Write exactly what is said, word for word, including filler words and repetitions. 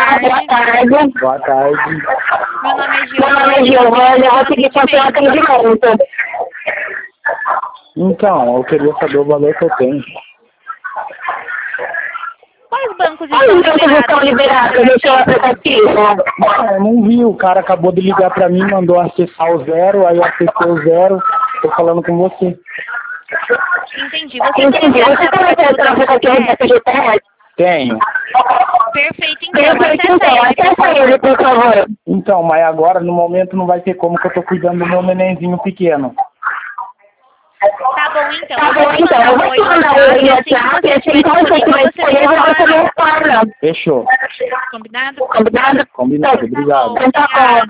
tarde. Boa tarde. Boa tarde. Meu nome é Meu nome é Giovana. Giovana, eu vou seguir com o seu atendimento. Então, eu queria saber o valor que eu tenho. Quais bancos Quais estão bancos estão liberados? liberados no seu aplicativo? Ah, eu não vi, o cara acabou de ligar pra mim, mandou acessar o zero, aí eu acessei o zero, tô falando com você. Entendi. Você Entendi. tem Você tem acesso ao aplicativo da F G T S? Tenho. Perfeito, então. Perfeito, Acessa então. ele, por Acessa favor. ele, por favor. Então, mas agora, no momento, não vai ter como, que eu tô cuidando do meu nenenzinho pequeno. Tá bom, então. Tá Eu vou bom, te então. mandar Eu um vou oi te no mandar WhatsApp, o e WhatsApp, assim e assim que você estiver disponível, você me retorna. Fechou. Combinado? Combinado? Combinado, obrigado. Então tá bom.